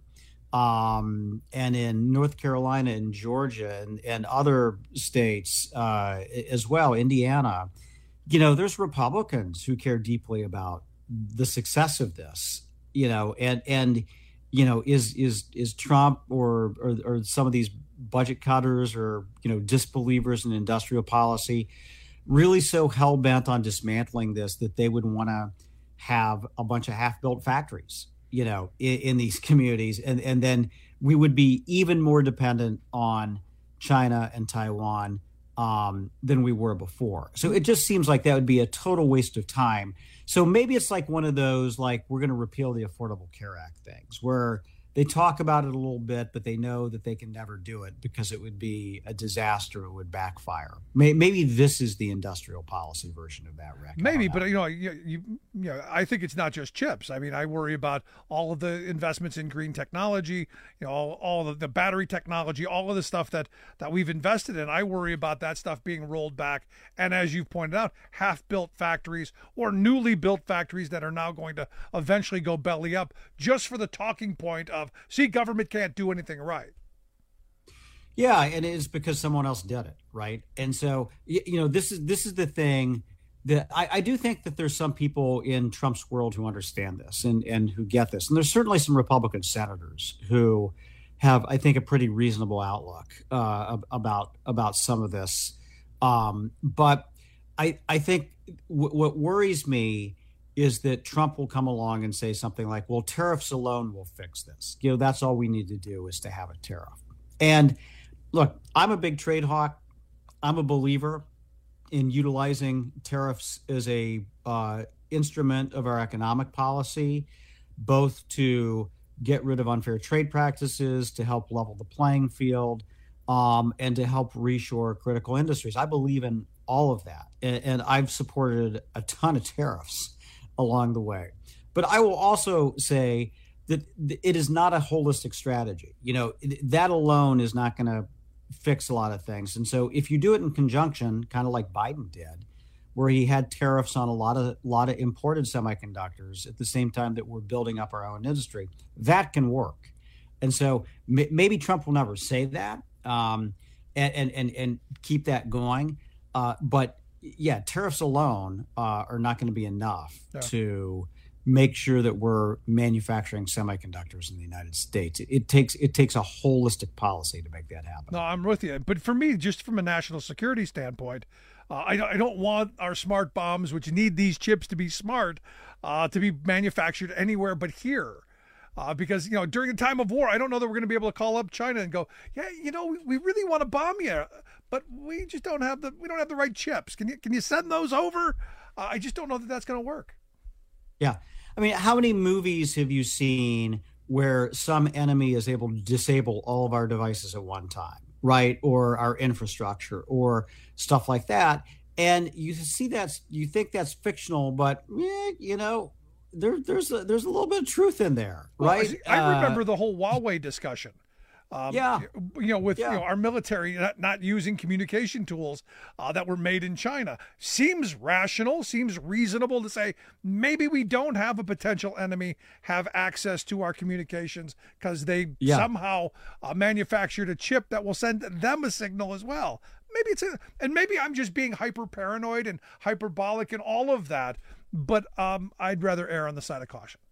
Q: um, and in North Carolina and Georgia and, and other states uh, as well, Indiana, you know, there's Republicans who care deeply about the success of this, you know, and, and, you know, is, is, is Trump or, or, or some of these budget cutters or, you know, disbelievers in industrial policy really so hell-bent on dismantling this that they would want to have a bunch of half-built factories, you know, in, in these communities. And, and then we would be even more dependent on China and Taiwan um, than we were before. So it just seems like that would be a total waste of time. So maybe it's like one of those, like, we're going to repeal the Affordable Care Act things where they talk about it a little bit, but they know that they can never do it because it would be a disaster. It would backfire. Maybe this is the industrial policy version of that, Rick.
K: Maybe, but you know, you, you, you know, I think it's not just chips. I mean, I worry about all of the investments in green technology, you know, all, all of the battery technology, all of the stuff that that we've invested in. I worry about that stuff being rolled back, and as you've pointed out, half-built factories or newly built factories that are now going to eventually go belly up just for the talking point of, see, government can't do anything right.
Q: Yeah, and it's because someone else did it, right? And so, you know, this is this is the thing that I, I do think that there's some people in Trump's world who understand this and, and who get this. And there's certainly some Republican senators who have, I think, a pretty reasonable outlook uh, about about some of this. Um, but I, I think w- what worries me is that Trump will come along and say something like, well, tariffs alone will fix this. You know, that's all we need to do is to have a tariff. And look, I'm a big trade hawk. I'm a believer in utilizing tariffs as a uh, instrument of our economic policy, both to get rid of unfair trade practices, to help level the playing field, um, and to help reshore critical industries. I believe in all of that. And, and I've supported a ton of tariffs along the way. But I will also say that it is not a holistic strategy. You know, that alone is not going to fix a lot of things. And so if you do it in conjunction, kind of like Biden did, where he had tariffs on a lot of lot of imported semiconductors at the same time that we're building up our own industry, that can work. And so m- maybe Trump will never say that um, and, and, and, and keep that going. Uh, but yeah, tariffs alone uh, are not going to be enough yeah. to make sure that we're manufacturing semiconductors in the United States. It, it takes it takes a holistic policy to make that happen.
K: No, I'm with you. But for me, just from a national security standpoint, uh, I, I don't want our smart bombs, which need these chips to be smart, uh, to be manufactured anywhere but here. Uh, because, you know, during a time of war, I don't know that we're going to be able to call up China and go, yeah, you know, we, we really want to bomb you, but we just don't have the we don't have the right chips. Can you can you send those over? Uh, I just don't know that that's going to work.
Q: Yeah. I mean, how many movies have you seen where some enemy is able to disable all of our devices at one time, right? Or our infrastructure or stuff like that. And you see that, you think that's fictional, but, eh, you know, there, there's a, there's a little bit of truth in there, right?
K: Well, I, I remember uh, the whole Huawei discussion. Um,
Q: yeah,
K: you know, with yeah. you know, our military not, not using communication tools uh, that were made in China. Seems rational, seems reasonable to say maybe we don't have a potential enemy have access to our communications because they yeah. somehow uh, manufactured a chip that will send them a signal as well. Maybe it's a, and maybe I'm just being hyper paranoid and hyperbolic and all of that, but um, I'd rather err on the side of caution.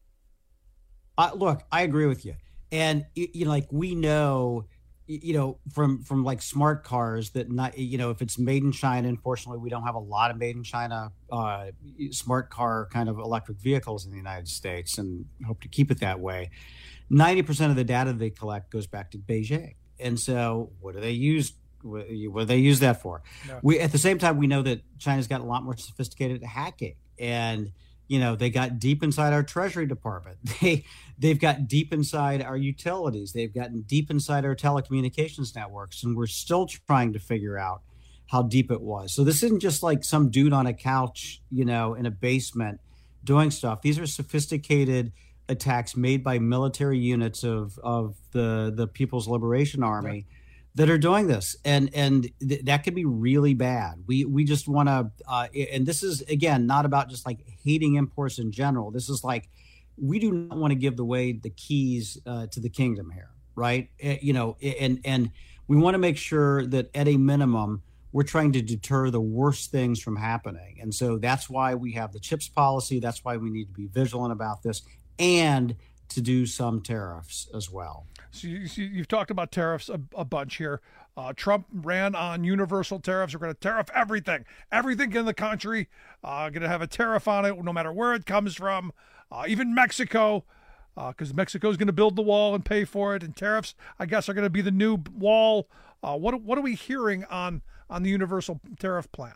Q: Uh, look, I agree with you. And, you know, like we know, you know, from from like smart cars that not, you know, if it's made in China, unfortunately, we don't have a lot of made in China uh, smart car kind of electric vehicles in the United States and hope to keep it that way. ninety percent of the data they collect goes back to Beijing. And so what do they use? What do they use that for? Yeah. We at the same time, we know that China's got a lot more sophisticated hacking and, you know, they got deep inside our Treasury Department. They, they've got deep inside our utilities. They've gotten deep inside our telecommunications networks, and we're still trying to figure out how deep it was. So this isn't just like some dude on a couch, you know, in a basement doing stuff. These are sophisticated attacks made by military units of of the the People's Liberation Army. Yeah. That are doing this, and and th- that could be really bad. We we just want to, uh, and this is again not about just like hating imports in general. This is like we do not want to give away the keys uh, to the kingdom here, right? Uh, you know, and and we want to make sure that at a minimum we're trying to deter the worst things from happening, and so that's why we have the CHIPS policy. That's why we need to be vigilant about this, and to do some tariffs as well.
K: So you, you've talked about tariffs a, a bunch here. Uh, Trump ran on universal tariffs. We're going to tariff everything, everything in the country. Uh, going to have a tariff on it, no matter where it comes from. Uh, even Mexico, because uh, Mexico is going to build the wall and pay for it. And tariffs, I guess, are going to be the new wall. Uh, what what are we hearing on on the universal tariff plan?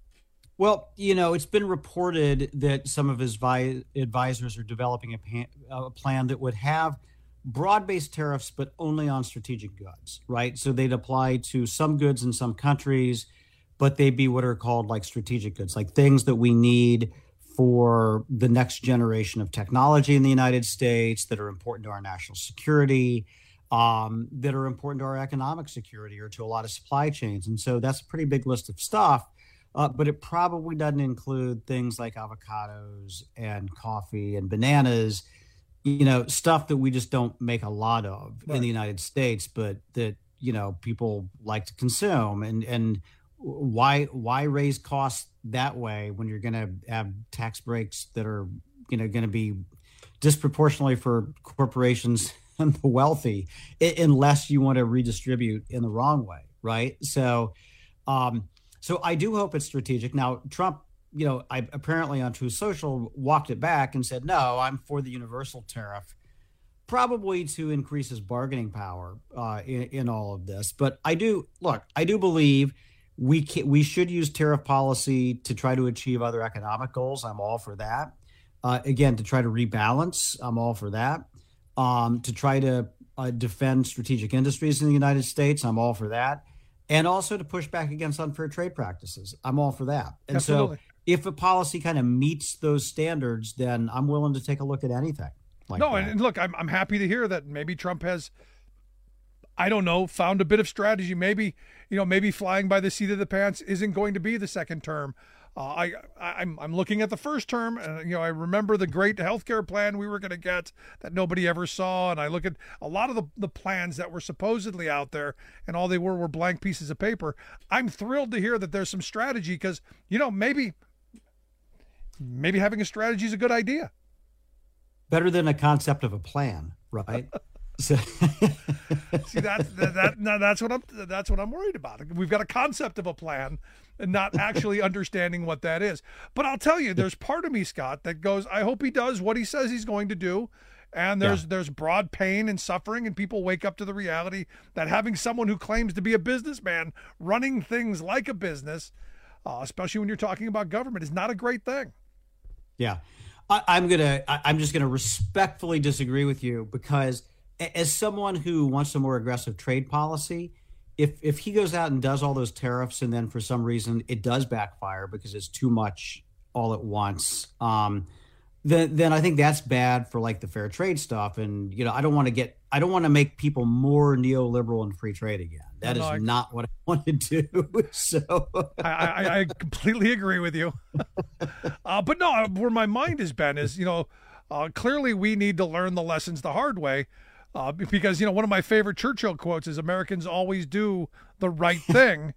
Q: Well, you know, it's been reported that some of his vi- advisors are developing a, pan- a plan that would have broad-based tariffs, but only on strategic goods, right? So they'd apply to some goods in some countries, but they'd be what are called like strategic goods, like things that we need for the next generation of technology in the United States that are important to our national security, um, that are important to our economic security or to a lot of supply chains. And so that's a pretty big list of stuff, uh, but it probably doesn't include things like avocados and coffee and bananas, you know, stuff that we just don't make a lot of right. in the United States, but that, you know, people like to consume. And, and why, why raise costs that way when you're going to have tax breaks that are, you know, going to be disproportionately for corporations and the wealthy, unless you want to redistribute in the wrong way. Right. So, um, so I do hope it's strategic. Now, Trump, you know, I apparently on Truth Social walked it back and said, no, I'm for the universal tariff, probably to increase his bargaining power uh, in, in all of this. But I do look, I do believe we can, we should use tariff policy to try to achieve other economic goals. I'm all for that. Uh, again, to try to rebalance, I'm all for that. Um, to try to uh, defend strategic industries in the United States, I'm all for that. And also to push back against unfair trade practices. I'm all for that. And
K: Absolutely.
Q: So if a policy kind of meets those standards, then I'm willing to take a look at anything. Like
K: no,
Q: that.
K: and look, I'm I'm happy to hear that maybe Trump has, I don't know, found a bit of strategy. Maybe, you know, maybe flying by the seat of the pants isn't going to be the second term. Uh, I, I I'm I'm looking at the first term, and you know, I remember the great healthcare plan we were going to get that nobody ever saw, and I look at a lot of the the plans that were supposedly out there, and all they were were blank pieces of paper. I'm thrilled to hear that there's some strategy because, you know, maybe maybe having a strategy is a good idea.
Q: Better than a concept of a plan, right? So.
K: See, that's that, that no, that's what I'm that's what I'm worried about. We've got a concept of a plan and not actually understanding what that is. But I'll tell you, there's part of me, Scott, that goes, I hope he does what he says he's going to do. And there's yeah. there's broad pain and suffering, and people wake up to the reality that having someone who claims to be a businessman running things like a business, uh, especially when you're talking about government, is not a great thing.
Q: Yeah, I, I'm gonna I, I'm just gonna respectfully disagree with you because as someone who wants a more aggressive trade policy, if if he goes out and does all those tariffs and then for some reason it does backfire because it's too much all at once, um, then then I think that's bad for like the fair trade stuff. And you know, I don't want to get I don't want to make people more neoliberal and free trade again. That no, is no, I, not what I want to do. So
K: I, I, I completely agree with you. uh, but no, where my mind has been is, you know, uh, clearly we need to learn the lessons the hard way. Uh, because, you know, one of my favorite Churchill quotes is Americans always do the right thing.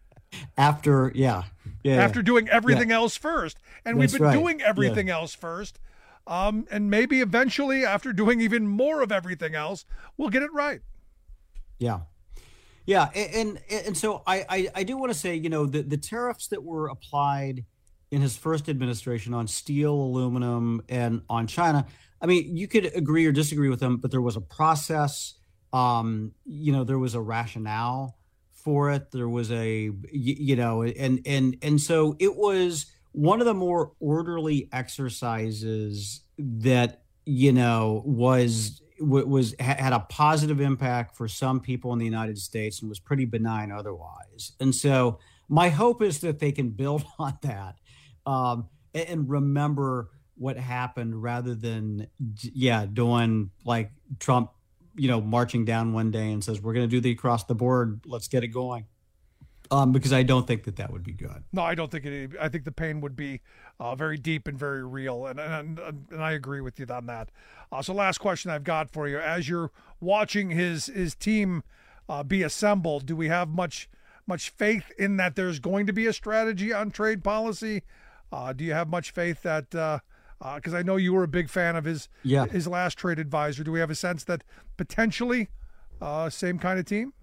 Q: After, yeah. yeah
K: After
Q: yeah.
K: doing everything
Q: yeah.
K: else first. And
Q: That's
K: we've been
Q: right.
K: doing everything
Q: yeah.
K: else first. Um, and maybe eventually, after doing even more of everything else, we'll get it right.
Q: Yeah. Yeah. And and, and so I, I, I do want to say, you know, the, the tariffs that were applied in his first administration on steel, aluminum, and on China, I mean, you could agree or disagree with them, but there was a process. Um, you know, there was a rationale for it. There was a, you, you know, and and and so it was one of the more orderly exercises that, you know, was was had a positive impact for some people in the United States and was pretty benign otherwise. And so my hope is that they can build on that um, and, and remember what happened rather than, yeah, doing like Trump, you know, marching down one day and says, we're going to do the across the board. Let's get it going. Um, because I don't think that that would be good.
K: No, I don't think it. I think the pain would be uh, very deep and very real. And, and, and I agree with you on that. Uh, so last question I've got for you. As you're watching his, his team uh, be assembled, do we have much, much faith in that there's going to be a strategy on trade policy? Uh, do you have much faith that, uh, because uh, I know you were a big fan of his
Q: yeah.
K: his last trade advisor. Do we have a sense that potentially uh, same kind of team?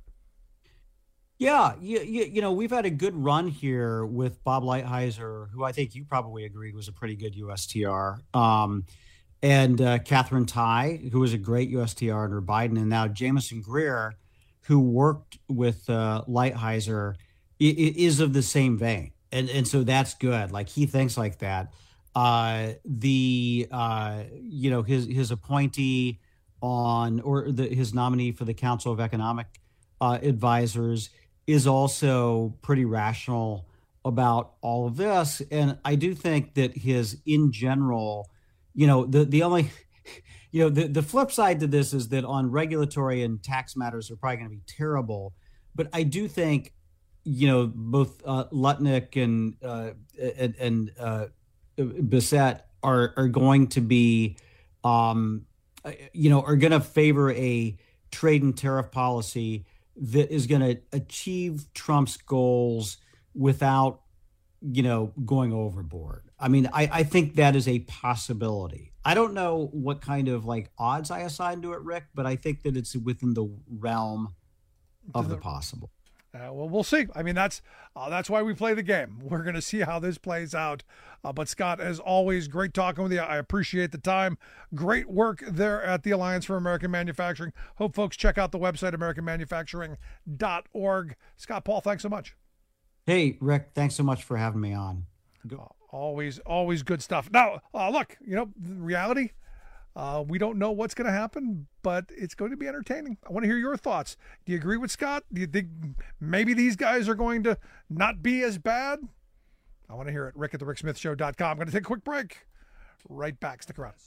Q: Yeah, you, you, you know, we've had a good run here with Bob Lighthizer, who I think you probably agreed was a pretty good U S T R, um, and uh, Catherine Tai, who was a great U S T R under Biden, and now Jameson Greer, who worked with uh, Lighthizer, is of the same vein. And, and so that's good. Like, he thinks like that. Uh, the, uh, you know, his, his appointee, on, or the, his nominee for the Council of Economic uh, Advisors is also pretty rational about all of this. And I do think that his, in general, you know, the, the only, you know, the, the flip side to this is that on regulatory and tax matters are probably going to be terrible. But I do think, you know, both uh, Lutnick and uh, and, and uh, Bissett are are going to be, um, you know, are going to favor a trade and tariff policy that is going to achieve Trump's goals without, you know, going overboard. I mean, I, I think that is a possibility. I don't know what kind of like odds I assign to it, Rick, but I think that it's within the realm of the, the possible.
K: Uh, well, we'll see. I mean, that's uh, that's why we play the game. We're going to see how this plays out. Uh, but Scott, as always, great talking with you. I appreciate the time. Great work there at the Alliance for American Manufacturing. Hope folks check out the website, american manufacturing dot org. Scott Paul, thanks so much.
Q: Hey, Rick, thanks so much for having me on.
K: Uh, always, always good stuff. Now, uh, look, you know, the reality, Uh, we don't know what's going to happen, but it's going to be entertaining. I want to hear your thoughts. Do you agree with Scott? Do you think maybe these guys are going to not be as bad? I want to hear it. Rick at the rick smith show dot com. I'm going to take a quick break. Right back. Stick around.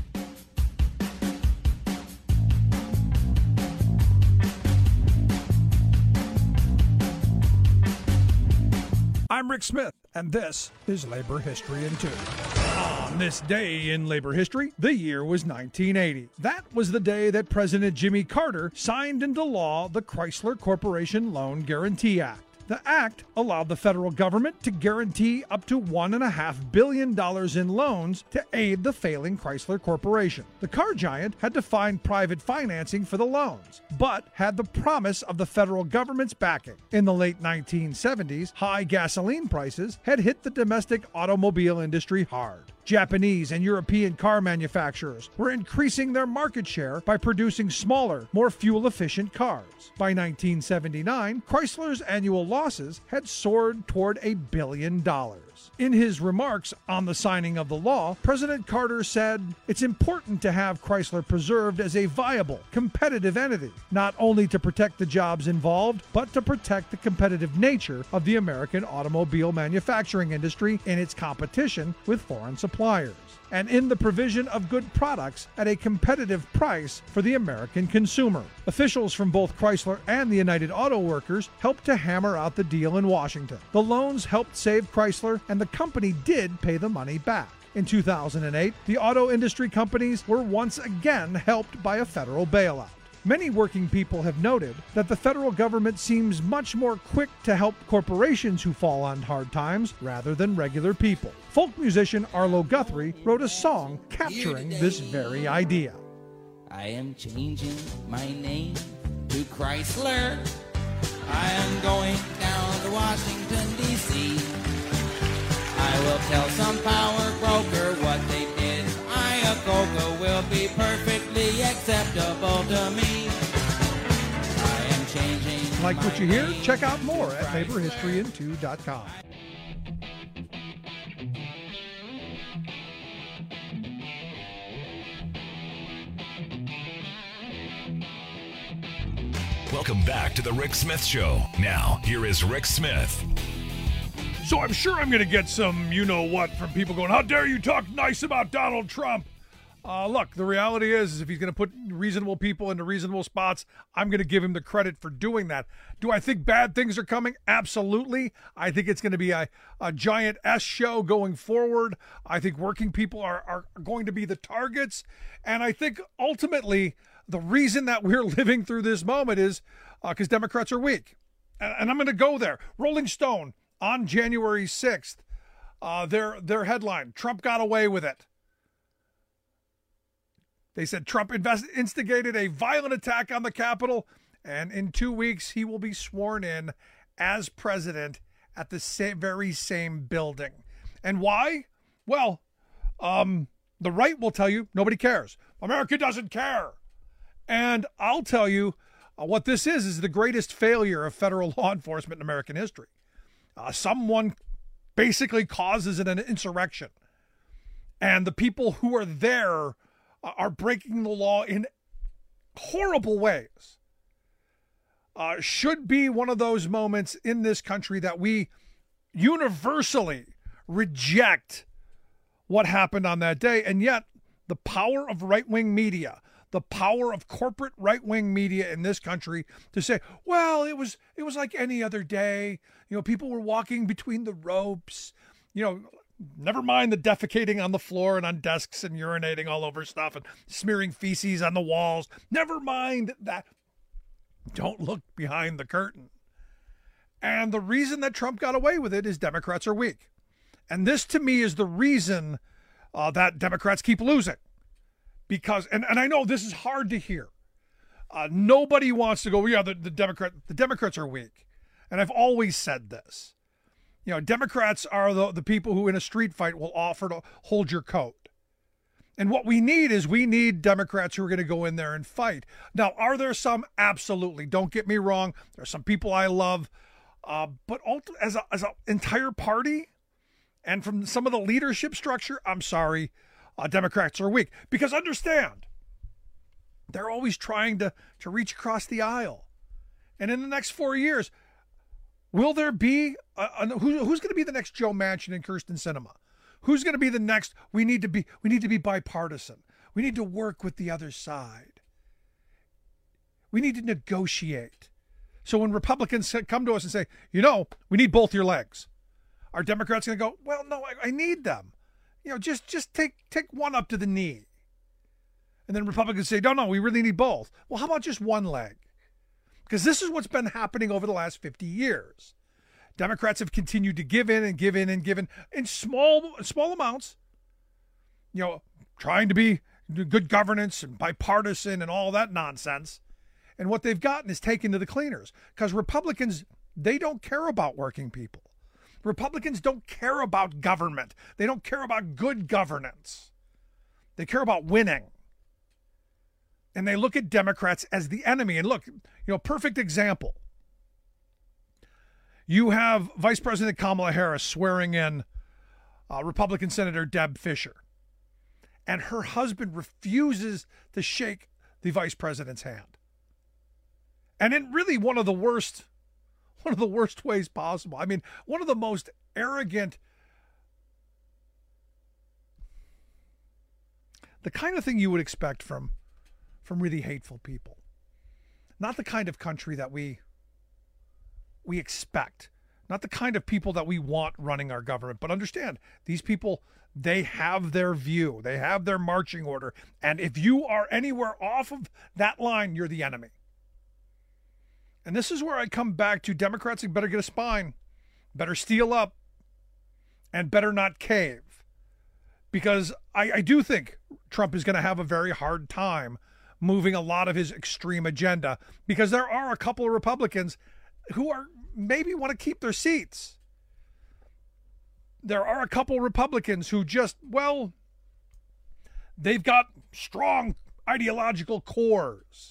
K: I'm Rick Smith, and this is Labor History in Two. On this day in labor history, the year was nineteen eighty. That was the day that President Jimmy Carter signed into law the Chrysler Corporation Loan Guarantee Act. The act allowed the federal government to guarantee up to one point five billion dollars in loans to aid the failing Chrysler Corporation. The car giant had to find private financing for the loans, but had the promise of the federal government's backing. In the late nineteen seventies, high gasoline prices had hit the domestic automobile industry hard. Japanese and European car manufacturers were increasing their market share by producing smaller, more fuel-efficient cars. By nineteen seventy-nine, Chrysler's annual losses had soared toward a billion dollars. In his remarks on the signing of the law, President Carter said, "It's important to have Chrysler preserved as a viable, competitive entity, not only to protect the jobs involved, but to protect the competitive nature of the American automobile manufacturing industry in its competition with foreign suppliers, and in the provision of good products at a competitive price for the American consumer." Officials from both Chrysler and the United Auto Workers helped to hammer out the deal in Washington. The loans helped save Chrysler, and the company did pay the money back. In two thousand eight, the auto industry companies were once again helped by a federal bailout. Many working people have noted that the federal government seems much more quick to help corporations who fall on hard times rather than regular people. Folk musician Arlo Guthrie wrote a song capturing this very idea.
R: I am changing my name to Chrysler. I am going down to Washington, D C I will tell some power broker what they did. Iacocca will be perfectly acceptable to me. I am changing.
K: Like what you hear? Check out more at labor history in two dot com.
J: Welcome back to the Rick Smith Show. Now, here is Rick Smith.
K: So I'm sure I'm going to get some you-know-what from people going, how dare you talk nice about Donald Trump? Uh, look, the reality is, is if he's going to put reasonable people into reasonable spots, I'm going to give him the credit for doing that. Do I think bad things are coming? Absolutely. I think it's going to be a, a giant S show going forward. I think working people are, are going to be the targets. And I think ultimately the reason that we're living through this moment is because uh, Democrats are weak. And, and I'm going to go there. Rolling Stone on January sixth, uh, their their headline, Trump got away with it. They said Trump invest, instigated a violent attack on the Capitol, and in two weeks he will be sworn in as president at the same, very same building. And why? Well, um, the right will tell you nobody cares. America doesn't care. And I'll tell you uh, what this is, is the greatest failure of federal law enforcement in American history. Uh, someone basically causes an insurrection, and the people who are there are breaking the law in horrible ways, uh, should be one of those moments in this country that we universally reject what happened on that day. And yet the power of right-wing media, the power of corporate right-wing media in this country to say, well, it was it was like any other day. You know, people were walking between the ropes. You know, never mind the defecating on the floor and on desks and urinating all over stuff and smearing feces on the walls. Never mind that. Don't look behind the curtain. And the reason that Trump got away with it is Democrats are weak. And this, to me, is the reason uh, that Democrats keep losing. Because, and, and I know this is hard to hear. Uh, nobody wants to go, yeah, the, the Democrat, the Democrats are weak. And I've always said this. You know, Democrats are the, the people who in a street fight will offer to hold your coat. And what we need is we need Democrats who are going to go in there and fight. Now, are there some? Absolutely. Don't get me wrong. There are some people I love. Uh, but ulti- as a, as an entire party and from some of the leadership structure, I'm sorry, uh, Democrats are weak. Because understand, they're always trying to, to reach across the aisle. And in the next four years, will there be, a, a, who, who's going to be the next Joe Manchin and Kirsten Sinema? Who's going to be the next? We need to be, we need to be bipartisan. We need to work with the other side. We need to negotiate. So when Republicans come to us and say, you know, we need both your legs, are Democrats going to go, well, no, I, I need them. You know, just just take take one up to the knee. And then Republicans say, no, no, we really need both. Well, how about just one leg? Because this is what's been happening over the last fifty years. Democrats have continued to give in and give in and give in in small small amounts, you know, trying to be good governance and bipartisan and all that nonsense. And what they've gotten is taken to the cleaners because Republicans, they don't care about working people. Republicans don't care about government. They don't care about good governance. They care about winning. And they look at Democrats as the enemy. And look, you know, perfect example. You have Vice President Kamala Harris swearing in uh, Republican Senator Deb Fischer. And her husband refuses to shake the vice president's hand. And in really one of the worst, one of the worst ways possible. I mean, one of the most arrogant, the kind of thing you would expect from, from really hateful people. Not the kind of country that we we expect. Not the kind of people that we want running our government. But understand, these people, they have their view. They have their marching order. And if you are anywhere off of that line, you're the enemy. And this is where I come back to Democrats better get a spine, better steel up, and better not cave. Because I, I do think Trump is going to have a very hard time moving a lot of his extreme agenda because there are a couple of Republicans who are maybe want to keep their seats. There are a couple of Republicans who just, well, they've got strong ideological cores.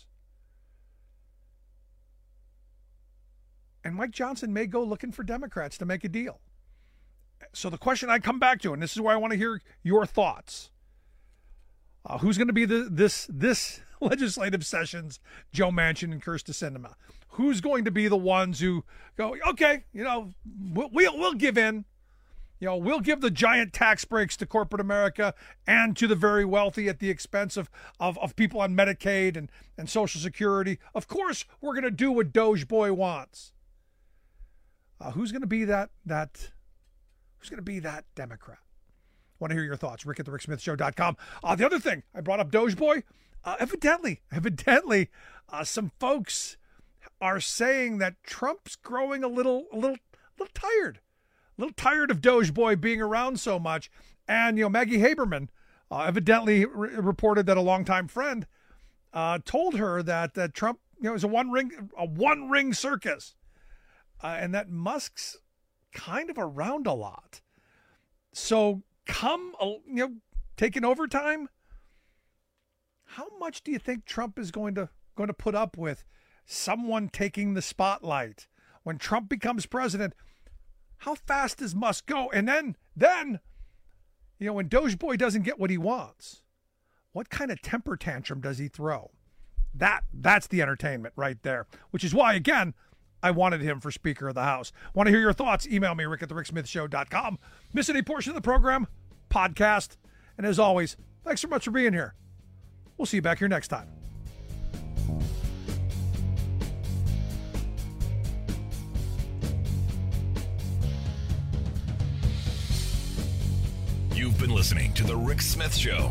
K: And Mike Johnson may go looking for Democrats to make a deal. So the question I come back to, and this is where I want to hear your thoughts. Uh, who's going to be the this this legislative session's Joe Manchin and Kirsten Sinema? Who's going to be the ones who go, okay, you know, we'll, we'll we'll give in. You know, we'll give the giant tax breaks to corporate America and to the very wealthy at the expense of of, of people on Medicaid and, and Social Security. Of course, we're going to do what Doge Boy wants. Uh, who's going to be that that? Who's going to be that Democrat? Want to hear your thoughts? Rick at the Rick Smith Show dot com. Uh, the other thing, I brought up Doge Boy. Uh, evidently, evidently, uh, some folks are saying that Trump's growing a little, a little, a little tired, a little tired of Doge Boy being around so much. And you know, Maggie Haberman uh, evidently re- reported that a longtime friend uh, told her that that Trump, you know, is a one ring, a one ring circus, uh, and that Musk's kind of around a lot. So come, you know, taking overtime. How much do you think Trump is going to going to put up with someone taking the spotlight when Trump becomes president? How fast does Musk go? And then, then, you know, when Doge Boy doesn't get what he wants, what kind of temper tantrum does he throw? That That's the entertainment right there, which is why, again, I wanted him for Speaker of the House. Want to hear your thoughts? Email me, rick at the rick smith show dot com. Miss any portion of the program? Podcast. And as always, thanks so much for being here. We'll see you back here next time.
J: You've been listening to The Rick Smith Show.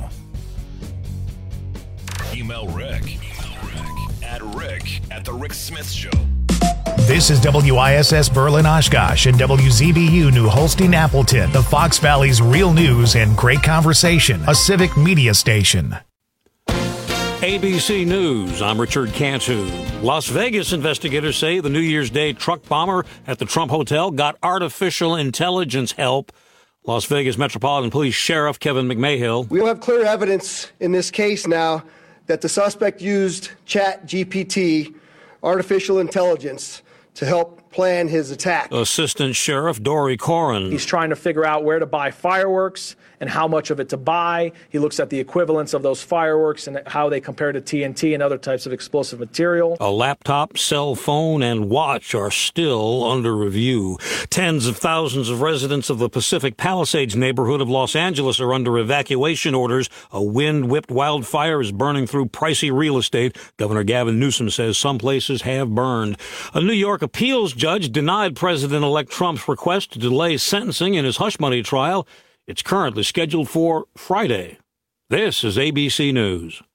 J: Email Rick, Email Rick at Rick at The Rick Smith Show.
A: This is W I S S Berlin Oshkosh and W Z B U New Holstein Appleton, the Fox Valley's real news and great conversation, a civic media station.
B: A B C News, I'm Richard Cantu. Las Vegas investigators say the New Year's Day truck bomber at the Trump Hotel got artificial intelligence help. Las Vegas Metropolitan Police Sheriff Kevin McMahill.
S: We have clear evidence in this case now that the suspect used Chat G P T, artificial intelligence, to help plan his attack.
B: Assistant Sheriff Dory Corrin.
T: He's trying to figure out where to buy fireworks and how much of it to buy. He looks at the equivalence of those fireworks and how they compare to T N T and other types of explosive material.
B: A laptop, cell phone, and watch are still under review. Tens of thousands of residents of the Pacific Palisades neighborhood of Los Angeles are under evacuation orders. A wind-whipped wildfire is burning through pricey real estate. Governor Gavin Newsom says some places have burned. A New York appeals judge denied President-elect Trump's request to delay sentencing in his hush money trial. It's currently scheduled for Friday. This is A B C News.